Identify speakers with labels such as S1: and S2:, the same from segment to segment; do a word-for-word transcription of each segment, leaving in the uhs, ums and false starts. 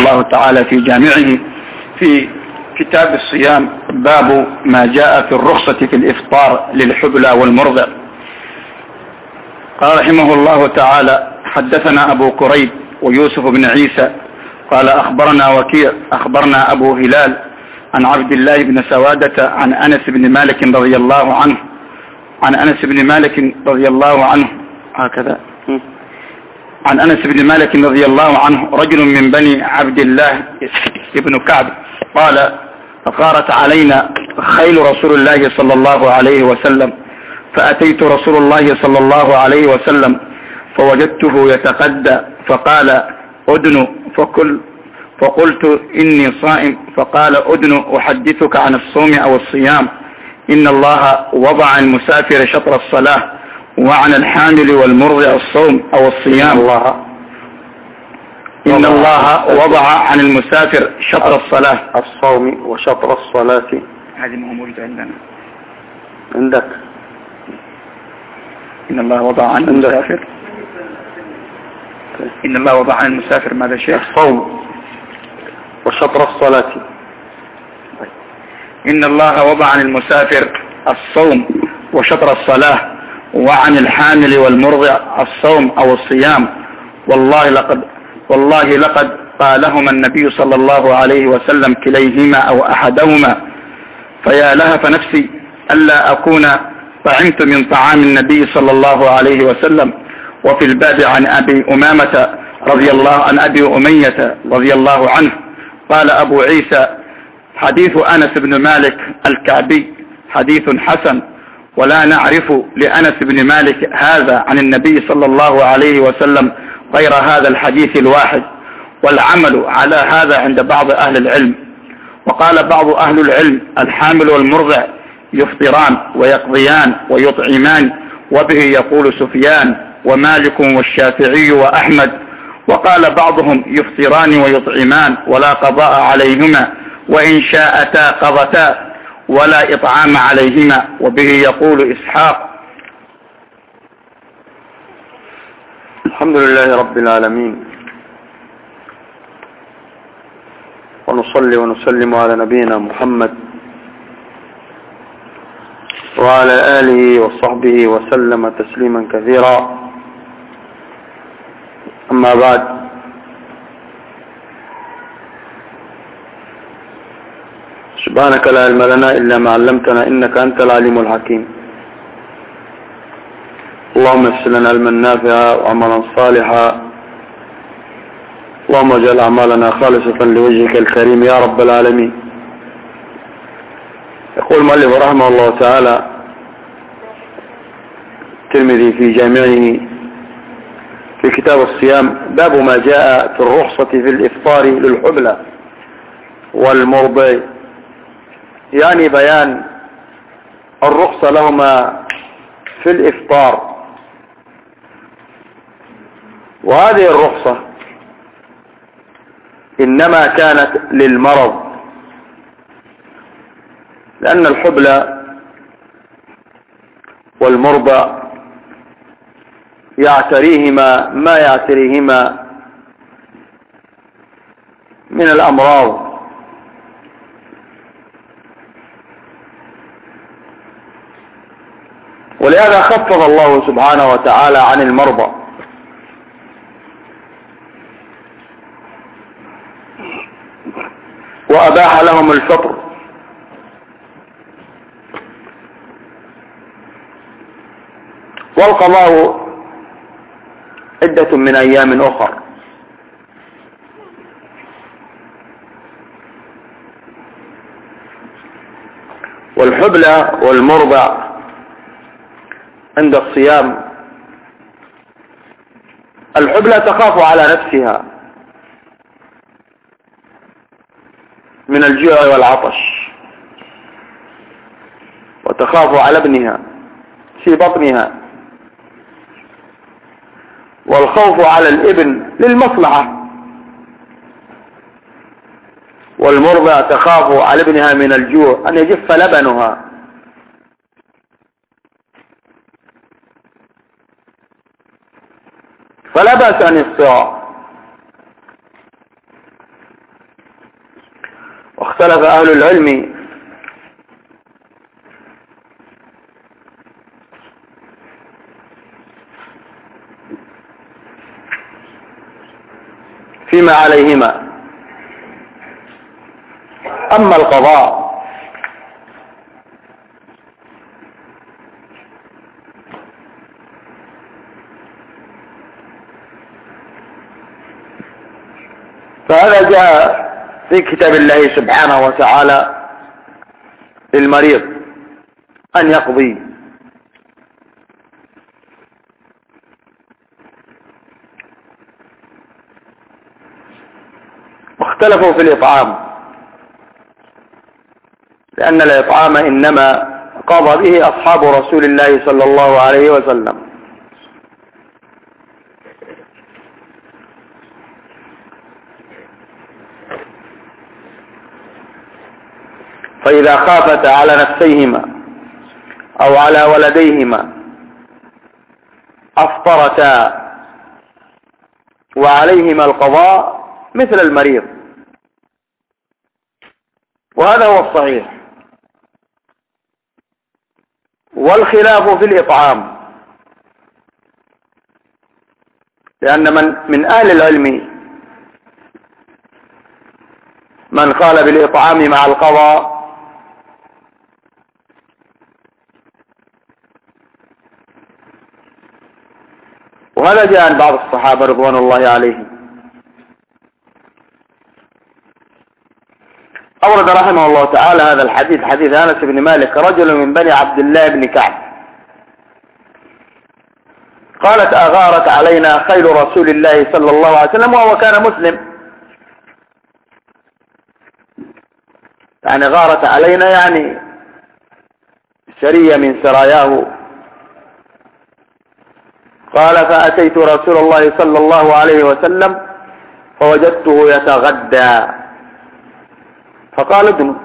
S1: الله تعالى في جامعه في كتاب الصيام باب ما جاء في الرخصة في الإفطار للحبلى والمرضع. قال رحمه الله تعالى: حدثنا أبو كريب ويوسف بن عيسى قال أخبرنا وكيع أخبرنا أبو هلال عن عبد الله بن سوادة عن أنس بن مالك رضي الله عنه عن أنس بن مالك رضي الله عنه هكذا عن أنس بن مالك رضي الله عنه رجل من بني عبد الله ابن كعب قال: فقارت علينا خيل رسول الله صلى الله عليه وسلم، فأتيت رسول الله صلى الله عليه وسلم فوجدته يتقدى فقال: أدن فكل، فقلت: إني صائم، فقال: أدن أحدثك عن الصوم أو الصيام، إن الله وضع المسافر شطر الصلاة وعن الحامل والمرضع الصوم أو الصيام. الله إن الله وضع عن المسافر شطر الصلاة
S2: الصوم وشطر الصلاة.
S1: هذه ما هو موجود عندنا
S2: عندك.
S1: إن الله وضع عن المسافر إن الله وضع عن المسافر ماذا شيء؟
S2: الصوم وشطر الصلاة.
S1: إن الله وضع عن المسافر الصوم وشطر الصلاة وعن الحامل والمرضع الصوم أو الصيام. والله لقد والله لقد قالهما النبي صلى الله عليه وسلم كليهما أو أحدهما، فيا لهف نفسي ألا أكون طعمت من طعام النبي صلى الله عليه وسلم. وفي الباب عن أبي أمامة رضي الله عن أبي أمية رضي الله عنه قال أبو عيسى: حديث أنس بن مالك الكعبي حديث حسن، ولا نعرف لأنس بن مالك هذا عن النبي صلى الله عليه وسلم غير هذا الحديث الواحد، والعمل على هذا عند بعض أهل العلم. وقال بعض أهل العلم: الحامل والمرضع يفطران ويقضيان ويطعمان، وبه يقول سفيان ومالك والشافعي وأحمد. وقال بعضهم: يفطران ويطعمان ولا قضاء عليهما، وإن شاءتا قضتا ولا إطعام عليهما، وبه يقول إسحاق.
S2: الحمد لله رب العالمين، ونصلي ونسلم على نبينا محمد وعلى آله وصحبه وسلم تسليما كثيرا. أما بعد، سبحانك لا علم لنا إلا ما علمتنا إنك أنت العليم الحكيم. اللهم يسر لنا علما نافعا وعملا صالحا، اللهم اجعل أعمالنا خالصة لوجهك الكريم يا رب العالمين. يقول المؤلف رحمه الله تعالى الترمذي في جامعه في كتاب الصيام باب ما جاء في الرخصة في الإفطار للحبلى والمرضع، يعني بيان الرخصة لهما في الإفطار. وهذه الرخصة إنما كانت للمرض، لأن الحبلى والمرضع يعتريهما ما يعتريهما من الأمراض، ولهذا خفف الله سبحانه وتعالى عن المرضى، وأباح لهم الفطر. والقضاء عدة من أيام أخر. والحبلى والمرضع عند الصيام، الحبلى تخاف على نفسها من الجوع والعطش، وتخاف على ابنها في بطنها، والخوف على الابن للمصلحة. والمرضع تخاف على ابنها من الجوع أن يجف لبنها، فلا بأس عن الصراع. واختلف أهل العلم فيما عليهما. أما القضاء فهذا جاء في كتاب الله سبحانه وتعالى للمريض أن يقضي، واختلفوا في الإطعام، لأن الإطعام إنما قضى به أصحاب رسول الله صلى الله عليه وسلم. فإذا خافتا على نفسيهما أو على ولديهما أفطرتا وعليهما القضاء مثل المريض، وهذا هو الصحيح. والخلاف في الإطعام، لأن من من أهل العلم من قال بالإطعام مع القضاء، وهذا جاء عن بعض الصحابة رضوان الله عليهم. أورد رحمه الله تعالى هذا الحديث، حديث أنس بن مالك: رجل من بني عبد الله بن كعب قالت: أغارت علينا خيل رسول الله صلى الله عليه وسلم، وهو كان مسلم. يعني غارت علينا يعني سرية من سراياه. قال: فأتيت رسول الله صلى الله عليه وسلم فوجدته يتغدى، فقال: ادنو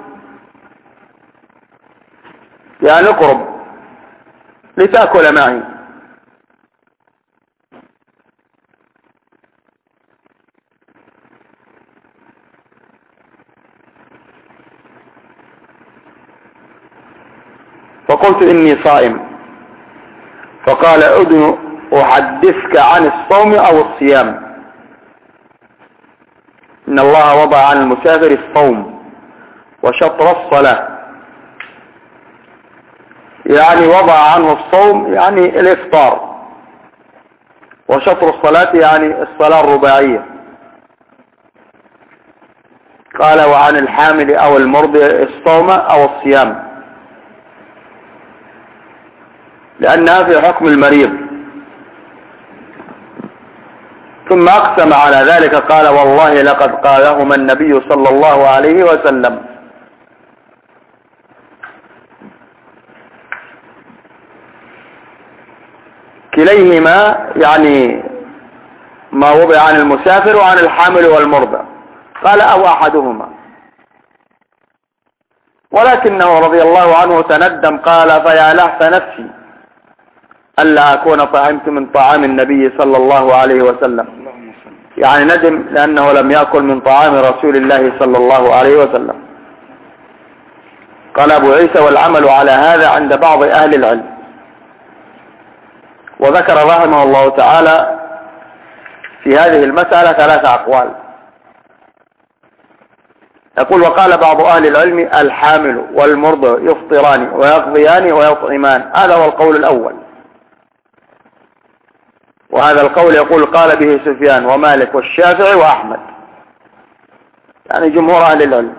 S2: يعني اقرب لتأكل معي. فقلت: إني صائم. فقال: ادنو أحدثك عن الصوم أو الصيام، إن الله وضع عن المسافر الصوم وشطر الصلاة. يعني وضع عنه الصوم يعني الإفطار، وشطر الصلاة يعني الصلاة الرباعية. قال: وعن الحامل أو المرضع الصوم أو الصيام، لأنها في حكم المريض. ثم أقسم على ذلك قال: والله لقد قالهما النبي صلى الله عليه وسلم. كليهما يعني ما وضع عن المسافر وعن الحامل والمرضع. قال: أو أحدهما. ولكنه رضي الله عنه تندم، قال: فيا لهف نفسي ألا أكون طعمت من طعام النبي صلى الله عليه وسلم. يعني ندم لأنه لم يأكل من طعام رسول الله صلى الله عليه وسلم. قال أبو عيسى: والعمل على هذا عند بعض أهل العلم. وذكر رحمه الله تعالى في هذه المسألة ثلاثة أقوال. يقول: وقال بعض أهل العلم: الحامل والمرضع يفطران ويقضيان ويطعمان. هذا هو القول الأول، وهذا القول يقول قال به سفيان ومالك والشافعي وأحمد، يعني جمهور أهل العلم،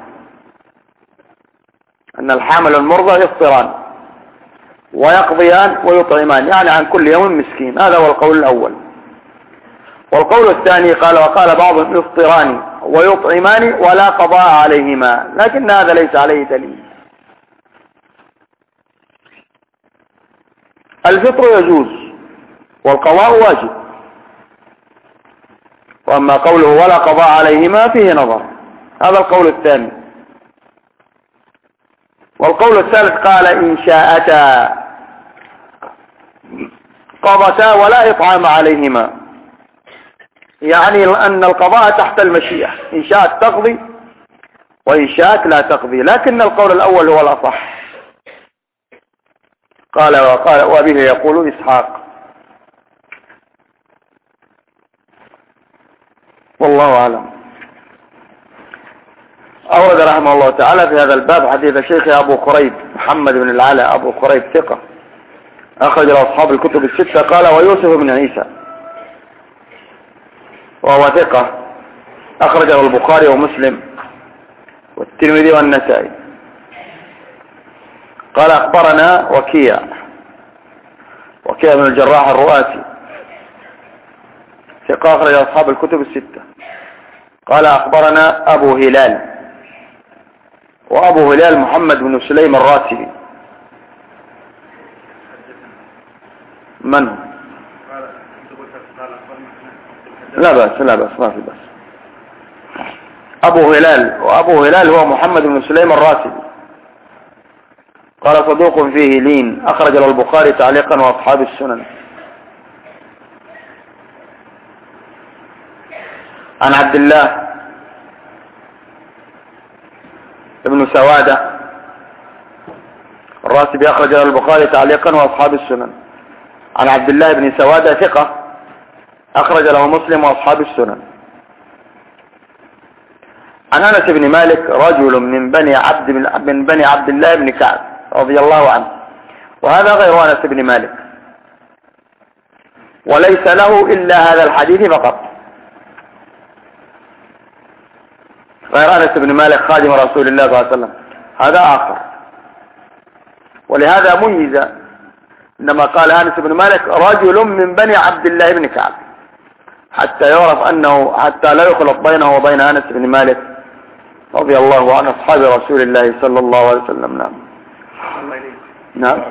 S2: أن الحامل والمرضع يفطران ويقضيان ويطعمان، يعني عن كل يوم مسكين. هذا هو القول الأول. والقول الثاني قال: وقال بعضهم يفطران ويطعمان ولا قضاء عليهما، لكن هذا ليس عليه دليل. الفطر يجوز والقضاء واجب، وأما قوله ولا قضاء عليهما فيه نظر. هذا القول الثاني. والقول الثالث قال: إن شاءتا قضتا ولا إطعام عليهما، يعني أن القضاء تحت المشيئة، إن شاءت تقضي وإن شاءت لا تقضي، لكن القول الأول هو الأصح. قال وقال وبه يقول إسحاق، والله أعلم. أورد رحمه الله تعالى في هذا الباب حديث الشيخ أبو قريب محمد بن العلاء أبو قريب ثقة أخرج له أصحاب الكتب الستة. قال ويوسف بن عيسى وهو ثقة أخرجه البخاري ومسلم والترمذي والنسائي. قال أخبرنا وكيع وكيع بن الجراح الرؤاسي ثقة أخرج أصحاب الكتب الستة. قال أخبرنا أبو هلال، وأبو هلال محمد بن سليم الراسبي. من هو؟ لا بأس لا بأس ما في بأس. أبو هلال، وأبو هلال هو محمد بن سليم الراسبي. قال صدوق فيه لين أخرج له البخاري تعليقا وأصحاب السنن. عن عبد الله ابن سوادة الراسبي أخرج له البخاري تعليقا وأصحاب السنن. عن عبد الله بن سوادة ثقة أخرج له مسلم وأصحاب السنن. عن أنس بن مالك رجل من بني عبد من بني عبد الله بن كعب رضي الله عنه، وهذا غير أنس بن مالك، وليس له إلا هذا الحديث فقط، غير أنس بن مالك خادم رسول الله صلى الله عليه وسلم، هذا آخر. ولهذا ميز إنما قال أنس بن مالك رجل من بني عبد الله بن كعب، حتى يعرف أنه حتى لا يخلط بينه وبين أنس بن مالك رضي الله عن أصحاب رسول الله صلى الله عليه وسلم. نعم.
S1: الله إليك.
S2: نعم.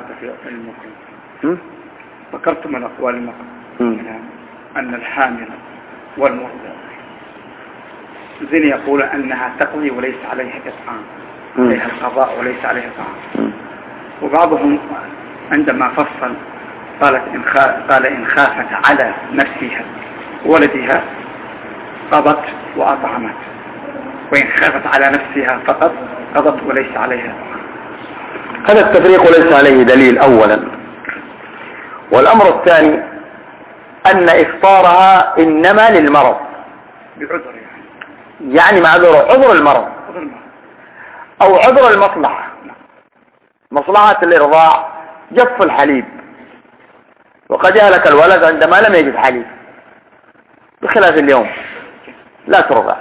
S1: ذكرت من أقوال المقام أن الحامل والمرضع زين يقول أنها تقضي وليس عليها إطعام، عليها القضاء وليس عليها إطعام. وبعضهم عندما فصل قالت إن قال إن خافت على نفسها ولدها قضت وأطعمت، وإن خافت على نفسها فقط قضت وليس عليها إطعام.
S2: هذا التفريق ليس عليه دليل أولا. والأمر الثاني أن إفطارها إنما للمرض
S1: بعذر، يعني
S2: يعني معذور عذر المرض أو عذر المصلحة، مصلحة الإرضاع جف الحليب، وقد يهلك الولد عندما لم يجد حليب، بخلاف اليوم لا ترضع،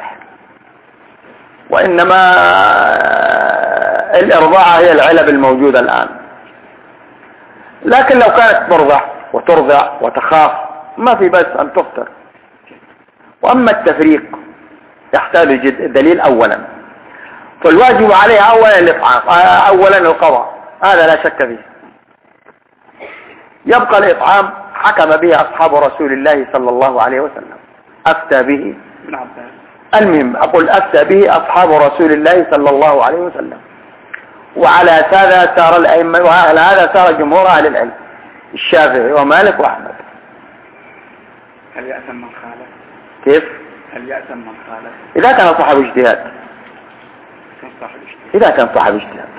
S2: وإنما الإرضاعة هي العلب الموجودة الآن. لكن لو كانت ترضع وترضع وتخاف ما في بس أن تفطر. وأما التفريق يحتاج دليل أولا، فالواجب عليها أولا الإطعام، أولا القضاء، هذا لا شك فيه. يبقى الإطعام حكم به أصحاب رسول الله صلى الله عليه وسلم، أفتى به المهم أقول أفتى به أصحاب رسول الله صلى الله عليه وسلم، وعلى هذا سار الأئمة، وعلى هذا سار جمهور أهل العلم الشافعي ومالك وأحمد.
S1: هل يأثم من خالف؟
S2: كيف؟
S1: هل يأثم من خالف؟
S2: إذا كان صاحب اجتهاد، إذا كان صاحب اجتهاد،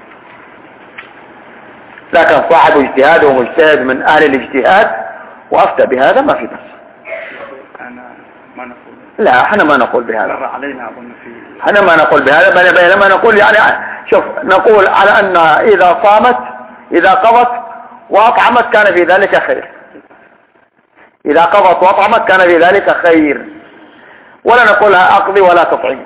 S2: إذا كان صاحب اجتهاد ومجتهد من أهل الاجتهاد وأفتى بهذا ما في بس.
S1: أنا ما نقول
S2: لا، احنا ما نقول بهذا،
S1: علينا أظن في
S2: احنا ما نقول بهذا، بل بينما نقول يعني شوف نقول على أن إذا صامت إذا قضت وأطعمت كان في ذلك خير، إذا قضت وأطعمت كان في ذلك خير، ولا نقولها أقضي ولا تطعم.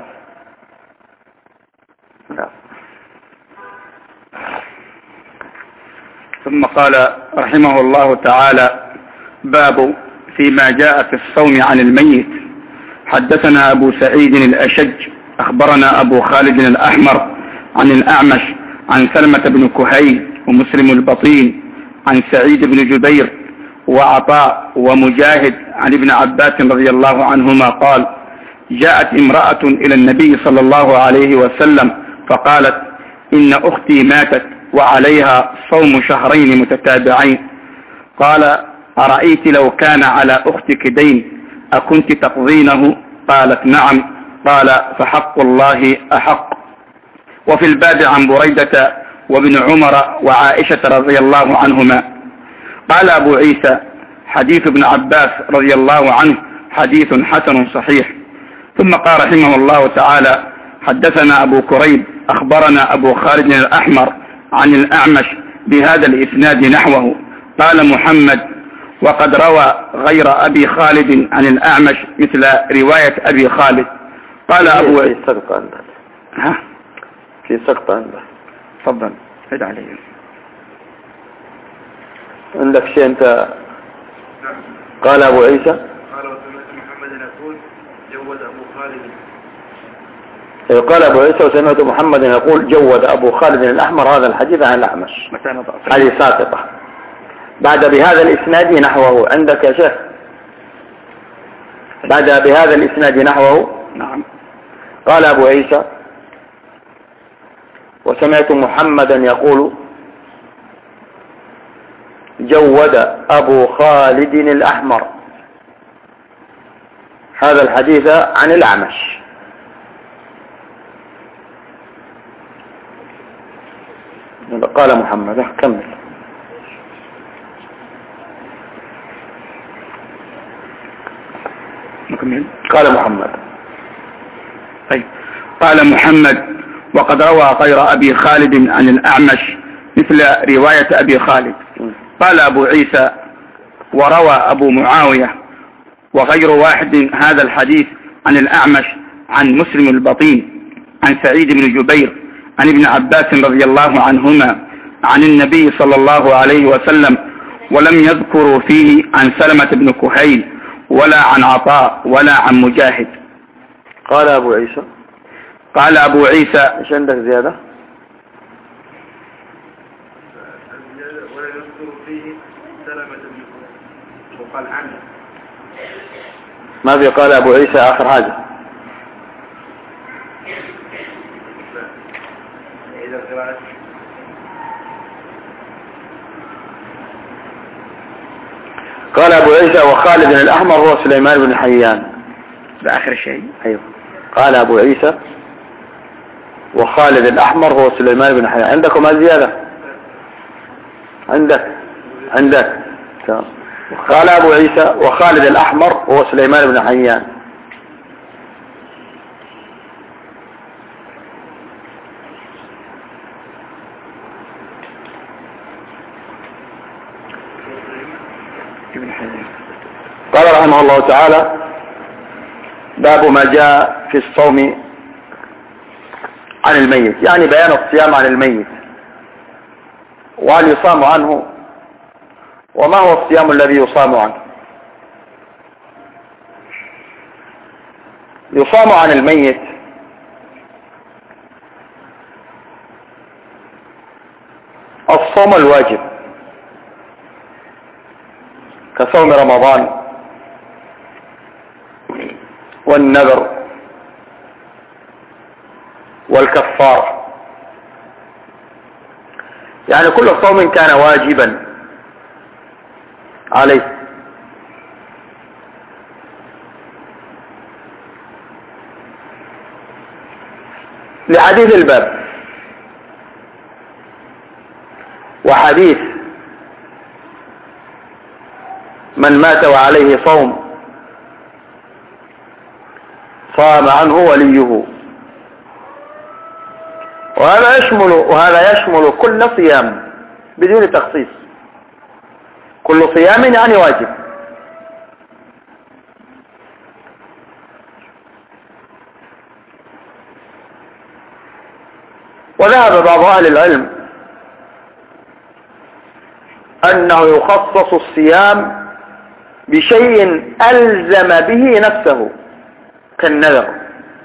S1: ثم قال رحمه الله تعالى باب فيما جاء في الصوم عن الميت. حدثنا أبو سعيد الأشج أخبرنا أبو خالد الأحمر عن الأعمش عن سلمة بن كهيل ومسلم البطين عن سعيد بن جبير وعطاء ومجاهد عن ابن عباس رضي الله عنهما قال جاءت امرأة إلى النبي صلى الله عليه وسلم فقالت إن أختي ماتت وعليها صوم شهرين متتابعين، قال أرأيت لو كان على أختك دين أكنت تقضينه؟ قالت نعم. قال فحق الله أحق. وفي الباب عن بريدة وابن عمر وعائشة رضي الله عنهما. قال أبو عيسى حديث ابن عباس رضي الله عنه حديث حسن صحيح. ثم قال رحمه الله تعالى حدثنا أبو كريب أخبرنا أبو خالد الأحمر عن الأعمش بهذا الإسناد نحوه. قال محمد وقد روى غير أبي خالد عن الأعمش مثل رواية أبي خالد. قال أبو
S2: في سقط عنده
S1: ها
S2: في سقط عنده
S1: تفضل هد علي
S2: عندك شيء أنت. قال أبو عيسى
S3: قال وسمعت محمد يقول جود أبو خالد.
S2: قال أبو عيسى وسمعت محمد يقول جود أبو خالد الأحمر هذا الحديث عن الأعمش. هذه ساقطة. بعد بهذا الإسناد نحوه عندك يا شيخ. بعد بهذا الإسناد نحوه.
S1: نعم.
S2: قال أبو عيسى وسمعت محمدا يقول جود أبو خالد الأحمر هذا الحديث عن الأعمش. قال محمد كمل. قال محمد
S1: طيب. قال محمد وقد روى غير أبي خالد عن الأعمش مثل رواية أبي خالد. قال أبو عيسى وروى أبو معاوية وغير واحد هذا الحديث عن الأعمش عن مسلم البطين عن سعيد بن جبير عن ابن عباس رضي الله عنهما عن النبي صلى الله عليه وسلم ولم يذكروا فيه عن سلمة بن كهيل ولا عن عطاء ولا عن مجاهد.
S2: قال أبو عيسى
S1: قال أبو عيسى
S2: ايش عندك زيادة؟
S3: ولا يذكر فيه سلمة بن كهيل وقال عنه
S2: ما في. قال أبو عيسى آخر حاجة. قال أبو عيسى وخالد الأحمر هو سليمان بن حيان.
S1: ده آخر شيء.
S2: أيوه. قال أبو عيسى وخالد الأحمر هو سليمان بن حيان. عندكم زيادة؟ عندك عندك قال أبو عيسى وخالد الأحمر هو سليمان بن حيان. قال رحمه الله تعالى باب ما جاء في الصوم عن الميت، يعني بيان الصيام عن الميت وهل يصام عنه وما هو الصيام الذي يصام عنه. يصام عن الميت الصوم الواجب كصوم رمضان والنذر والكفار، يعني كل صوم كان واجبا عليه. لحديث الباب وحديث من مات وعليه صوم صام عنه وليه، وهذا يشمل وهذا يشمل كل صيام بدون تخصيص. كل صيام يعني واجب. وذهب بعض أهل العلم أنه يخصص الصيام بشيء ألزم به نفسه كالنذر،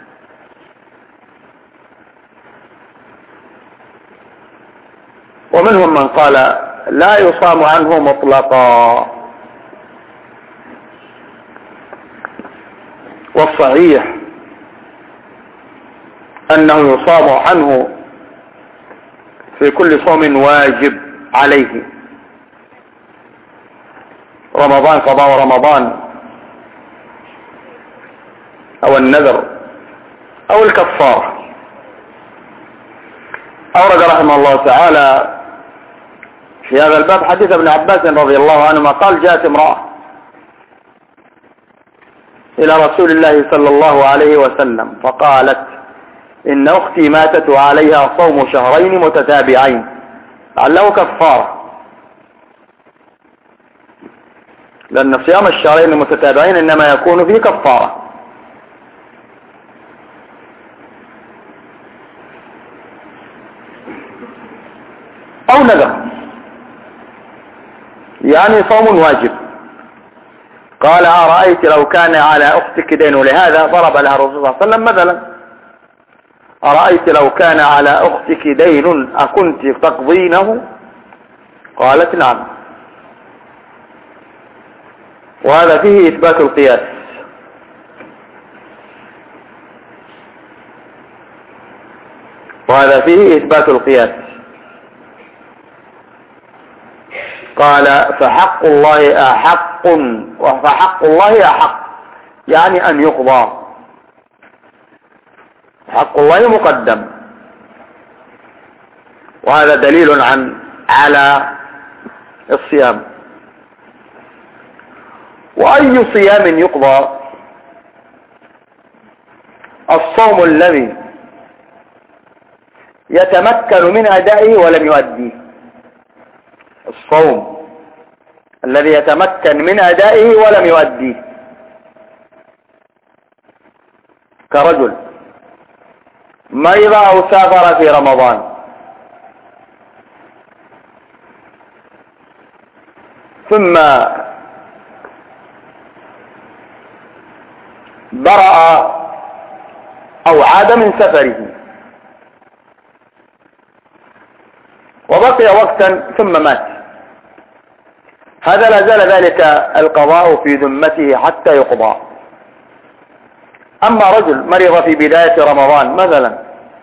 S2: ومنهم من قال لا يصام عنه مطلقا. والصحيح أنه يصام عنه في كل صوم واجب عليه، رمضان قضاء رمضان أو النذر أو الكفارة. أورد رحمه الله تعالى في هذا الباب حديث ابن عباس رضي الله عنهما قال جاءت امرأة إلى رسول الله صلى الله عليه وسلم فقالت إن أختي ماتت وعليها صوم شهرين متتابعين لعله كفارة، لأن صيام الشهرين المتتابعين إنما يكون فيه كفارة. أو نذر يعني صوم واجب. قال أرأيت لو كان على أختك دين، لهذا ضرب لها الرسول صلى الله عليه وسلم مثلا أرأيت لو كان على أختك دين أكنت تقضينه؟ قالت نعم. وهذا فيه إثبات القياس. وهذا فيه إثبات القياس. قال فحق الله أحق، فحق الله أحق يعني أن يقضى، حق الله مقدم. وهذا دليل عن على الصيام. وأي صيام يقضى؟ الصوم الذي يتمكن من أدائه ولم يؤديه، الصوم الذي يتمكن من أدائه ولم يؤديه، كرجل مرض أو سافر في رمضان ثم برأ أو عاد من سفره وبقي وقتا ثم مات، هذا لا زال ذلك القضاء في ذمته حتى يقضى. أما رجل مرض في بداية رمضان مثلا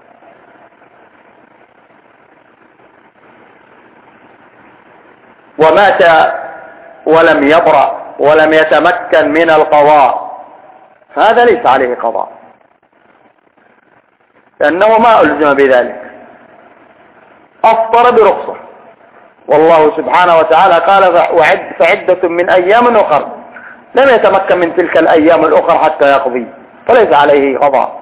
S2: ومات ولم يبرأ ولم يتمكن من القضاء، هذا ليس عليه قضاء لأنه ما ألزم بذلك، أفطر برخصة. والله سبحانه وتعالى قال فعدة من أيام أخر، لم يتمكن من تلك الأيام الأخرى حتى يقضي، فليس عليه قضاء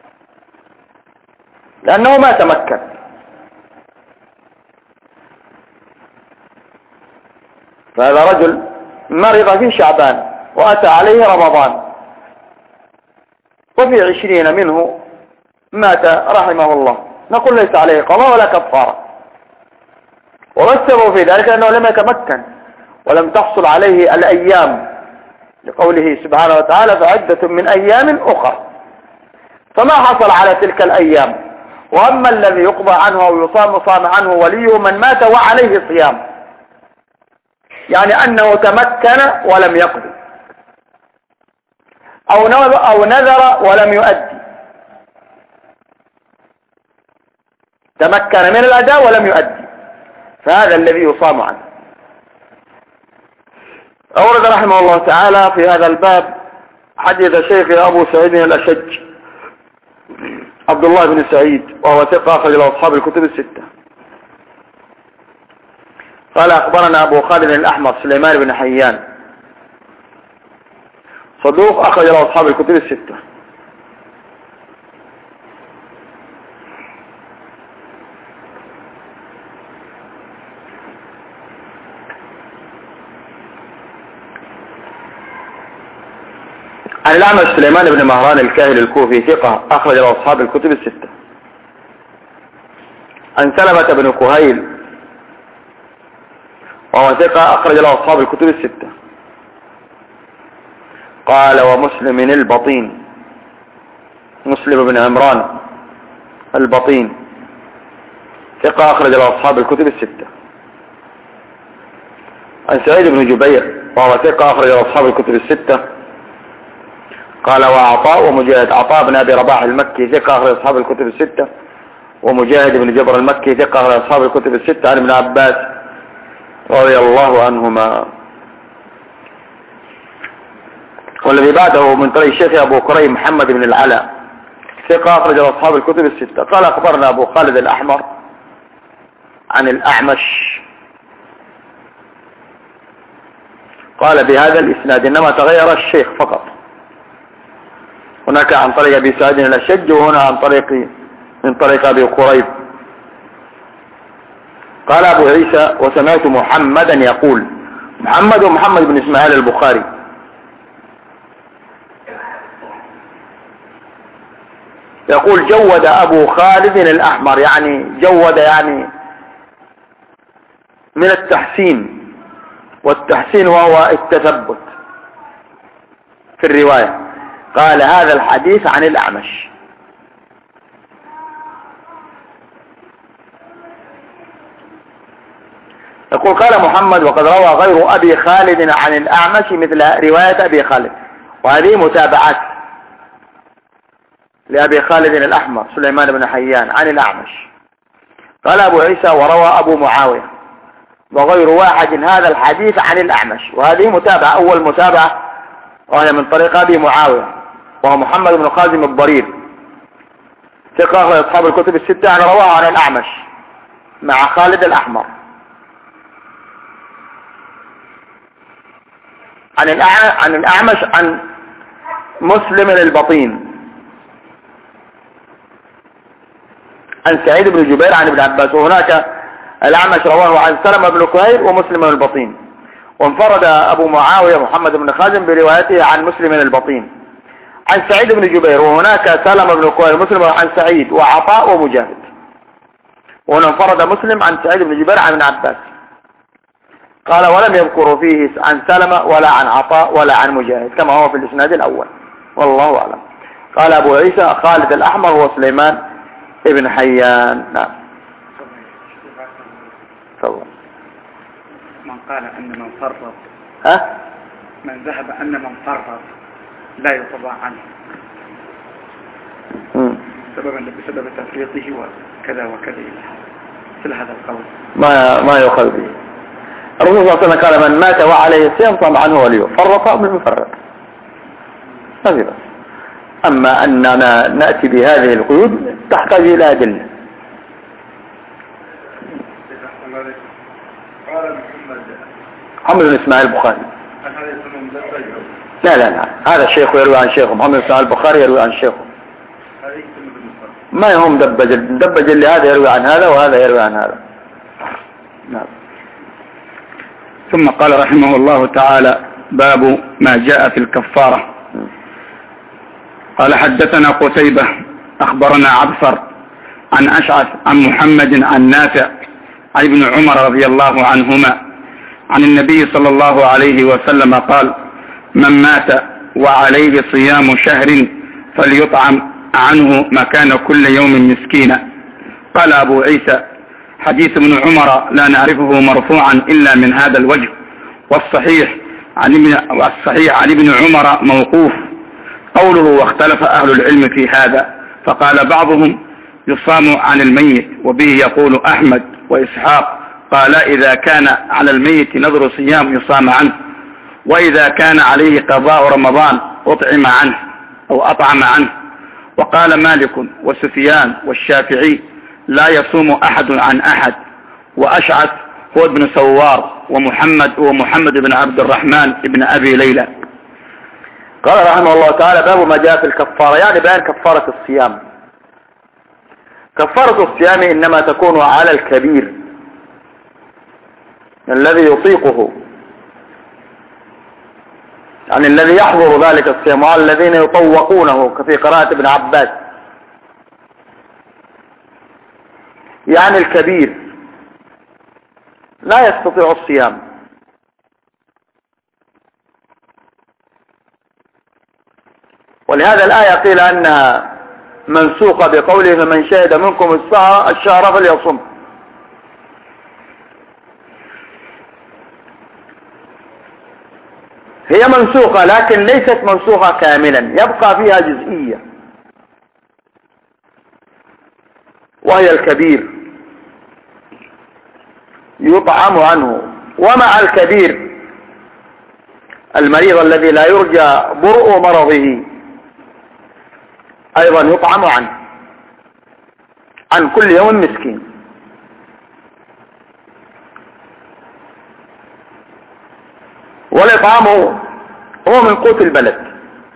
S2: لأنه ما تمكن. فهذا رجل مرض في شعبان وأتى عليه رمضان وفي عشرين منه مات رحمه الله، نقول ليس عليه قضاء ولا كفارة. والسبب في ذلك أنه لم يتمكن ولم تحصل عليه الأيام، لقوله سبحانه وتعالى فعدة من أيام أخرى، فما حصل على تلك الأيام. وأما الذي يقضى عنه أو يصام صام عنه وليه من مات وعليه صيام، يعني أنه تمكن ولم يقضي، أو أو نذر ولم يؤدي، تمكن من الأداء ولم يؤدي، فهذا الذي يصام عنه. أورد رحمه الله تعالى في هذا الباب حديث شيخ أبو سعيد الأشج عبد الله بن سعيد، وهو ثقة أخرج له أصحاب الكتب الستة. قال أخبرنا أبو خالد الأحمر سليمان بن حيان صدوق أخرج له أصحاب الكتب الستة. عن الأعمش سليمان بن مهران الكاهل الكوفي ثقة أخرج له أصحاب الكتب الستة. عن سلمة بن كهيل وهو ثقة أخرج له أصحاب الكتب الستة. قال ومسلم البطين، مسلم بن عمران البطين ثقة أخرج له أصحاب الكتب الستة. عن سعيد بن جبير وهو ثقة أخرج له أصحاب الكتب الستة. قال وعطاء ومجاهد، عطاء بن أبي رباح المكي ثقة أخرج أصحاب الكتب الستة، ومجاهد بن جبر المكي ثقة أخرج أصحاب الكتب الستة. عن ابن عباس رضي الله عنهما. والذي بعده من طريق الشيخ أبو كريم محمد بن العلاء ثقة أخرج أصحاب الكتب الستة. قال أخبرنا أبو خالد الأحمر عن الأعمش قال بهذا الإسناد، إنما تغير الشيخ فقط، هناك عن طريق أبي سعيد الأشج وهنا عن طريق من طريق أبي قريب. قال أبو عيسى وسمعت محمدا يقول، محمد ومحمد بن إسماعيل البخاري، يقول جود أبو خالد الأحمر، يعني جود يعني من التحسين، والتحسين وهو التثبت في الرواية. قال هذا الحديث عن الأعمش. يقول قال محمد وقد روى غير أبي خالد عن الأعمش مثل رواية أبي خالد، وهذه متابعات لأبي خالد الأحمر سليمان بن حيان عن الأعمش. قال أبو عيسى وروى أبو معاوية وغير واحد هذا الحديث عن الأعمش، وهذه متابعة، أول متابعة وهي من طريق أبي معاوية وهو محمد بن خازم الضرير ثقة أصحاب الكتب الستة، يعني رواه عن الأعمش مع خالد الأحمر عن عن الأعمش عن مسلم البطين عن سعيد بن جبير عن ابن عباس. وهناك الأعمش رواه عن سلمة بن كهيل ومسلم البطين، وانفرد أبو معاوية محمد بن خازم بروايته عن مسلم البطين عن سعيد بن جبير، وهناك سلمة بن كهيل مسلم عن سعيد وعطاء ومجاهد، وهنا انفرد مسلم عن سعيد بن جبير عن ابن عباس. قال ولم يذكروا فيه عن سلمة ولا عن عطاء ولا عن مجاهد كما هو في الإسناد الأول، والله أعلم. قال أبو عيسى خالد الأحمر هو سليمان ابن حيان. نعم. تفضل.
S1: من قال أن من فرط
S2: ها
S1: من ذهب أن من فرط لا يطبع عنه
S2: مم.
S1: سببا بسبب تفريطه وكذا وكذا مثل هذا القول
S2: ما ما يؤخذ به. الرسول صلى الله عليه وسلم قال من مات وعليه صيام صام عنه وليه، فرط من مفرط، ما في بس. أما أننا نأتي بهذه القيود تحتاج إلى أدلة. محمد بن إسماعيل البخاري، لا لا لا هذا الشيخ يروي عن شيخه، محمد بن إسماعيل البخاري يروي عن شيخه، ما هم دبج دبج اللي هذا يروي عن هذا وهذا يروي عن هذا. نعم.
S1: ثم قال رحمه الله تعالى باب ما جاء في الكفارة. قال حدثنا قتيبة أخبرنا عبثر عن أشعث عن محمد عن نافع عن ابن عمر رضي الله عنهما عن النبي صلى الله عليه وسلم قال من مات وعليه صيام شهر فليطعم عنه مكان كل يوم مسكينا. قال أبو عيسى حديث ابن عمر لا نعرفه مرفوعا إلا من هذا الوجه، والصحيح عن ابن, والصحيح عن ابن عمر موقوف. قوله واختلف أهل العلم في هذا، فقال بعضهم يصام عن الميت، وبه يقول أحمد وإسحاق، قال إذا كان على الميت نذر صيام يصام عنه، وإذا كان عليه قضاء رمضان أطعم عنه أو أطعم عنه. وقال مالك وسفيان والشافعي لا يصوم أحد عن أحد، وأشعث هو ابن سوار، ومحمد هو محمد بن عبد الرحمن ابن أبي ليلى.
S2: قال رحمه الله تعالى باب ما جاء في الكفارة، يعني بيان كفارة الصيام. كفارة الصيام إنما تكون على الكبير الذي يطيقه، يعني الذي يحضر ذلك الصيام، وعلى الذين يطوقونه كفي قراءة ابن عباس، يعني الكبير لا يستطيع الصيام. ولهذا الآية قيل أنها منسوخة بقوله فمن شهد منكم الشهر فليصم. هي منسوخة لكن ليست منسوخة كاملا، يبقى فيها جزئية، وهي الكبير يطعم عنه، ومع الكبير المريض الذي لا يرجى برء مرضه أيضا يطعم عنه عن كل يوم مسكين. إطعامه هو من قوت البلد.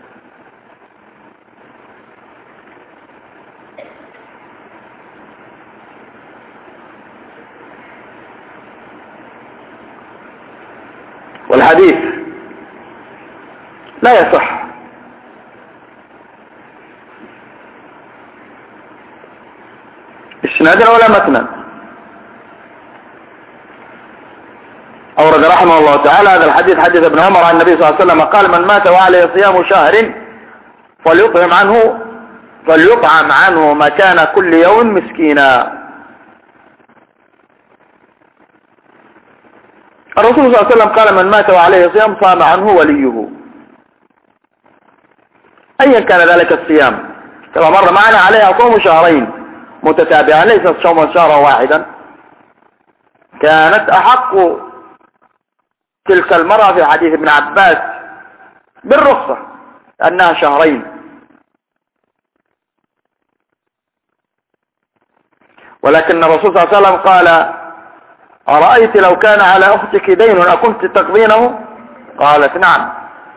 S2: والحديث لا يصح. إسنادا ولا متنا. أورد رحمه الله تعالى هذا الحديث حديث ابن عمر عن النبي صلى الله عليه وسلم قال: من مات وعليه صيام شهر فليطعم عنه فليطعم عنه مكان كل يوم مسكينا. الرسول صلى الله عليه وسلم قال: من مات وعليه صيام صام عنه وليه، أيا كان ذلك الصيام. كما مر معنا عليها صوم شهرين متتابعا، ليس صوما شهرا واحدا. كانت أحق تلك المرأة في حديث ابن عباس بالرخصة أنها شهرين. ولكن الرسول صلى الله عليه وسلم قال: أرأيت لو كان على أختك دين أكنت تقضينه؟ قالت: نعم.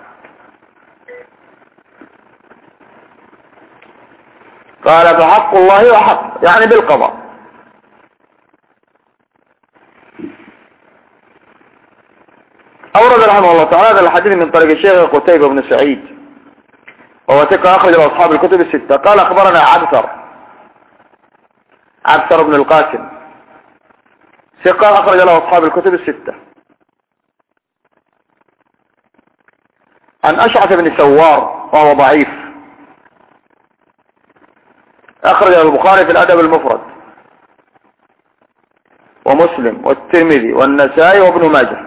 S2: قال: فحق الله وحق، يعني بالقضاء. أورد رحمه الله تعالى هذا الحديث من طريق الشيخ قتيبة بن سعيد وهو ثقة أخرج له أصحاب الكتب الستة. قال: أخبرنا عبثر عبثر بن القاسم ثقة أخرج له أصحاب الكتب الستة، عن أشعث بن سوار وهو ضعيف، أخرج له البخاري في الأدب المفرد ومسلم والترمذي والنسائي وابن ماجه.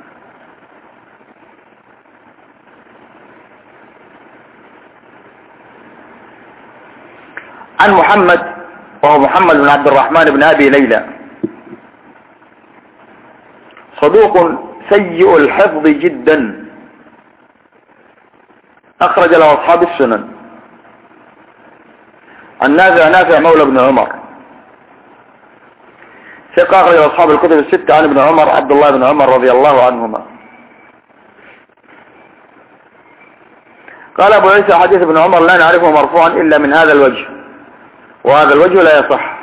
S2: عن محمد وهو محمد بن عبد الرحمن بن أبي ليلى، صدوق سيء الحفظ جدا، أخرج له أصحاب السنن. عن نافع نافع مولى بن عمر ثقة، أخرج له أصحاب الكتب الستة. عن ابن عمر عبد الله بن عمر رضي الله عنهما قال أبو عيسى: حديث ابن عمر لا نعرفه مرفوعا إلا من هذا الوجه، وهذا الوجه لا يصح.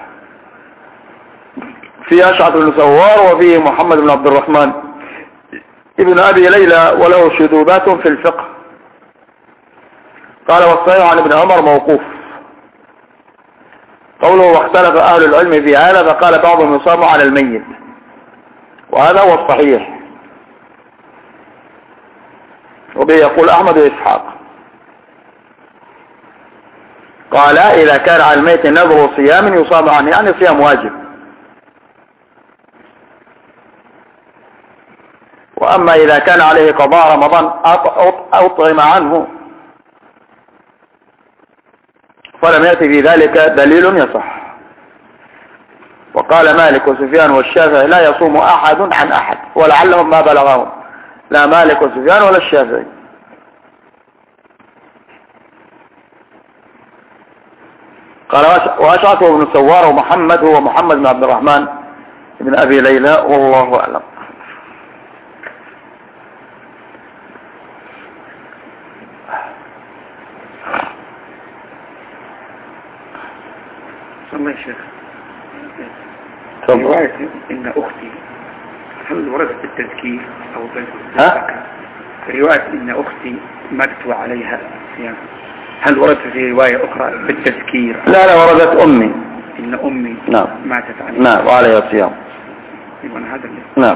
S2: فيه أشعث بن سوار وفيه محمد بن عبد الرحمن ابن أبي ليلى وله شذوذات في الفقه. قال: والصحيح عن ابن عمر موقوف. قوله: واختلف أهل العلم في هذا، فقال بعضهم يصام على الميت، وهذا هو الصحيح، وبه يقول أحمد وإسحاق. قال: إذا كان على الميت نذر صيام يصام عنه، يعني صيام واجب. وأما إذا كان عليه قضاء رمضان أطعم عنه فلم يأتي في ذلك دليل يصح. وقال مالك وسفيان والشافعي: لا يصوم أحد عن أحد، ولعلهم ما بلغهم، لا مالك وسفيان ولا الشافعي. قال: وأشعث بن سوار ومحمد هو محمد بن عبد الرحمن بن أبي ليلى، والله أعلم.
S3: الله يا شيخ، رواية إن أختي هل وردت بالتذكير أو بالذكر؟ رواية إن أختي ماتت وعليها صيام، هل وردت في رواية أخرى بالتذكير؟
S2: لا لا، وردت أمي.
S3: إن أمي
S2: نعم
S3: ماتت عليها.
S2: نعم، وعليها صيام.
S3: يبقى هذا اللي
S2: نعم.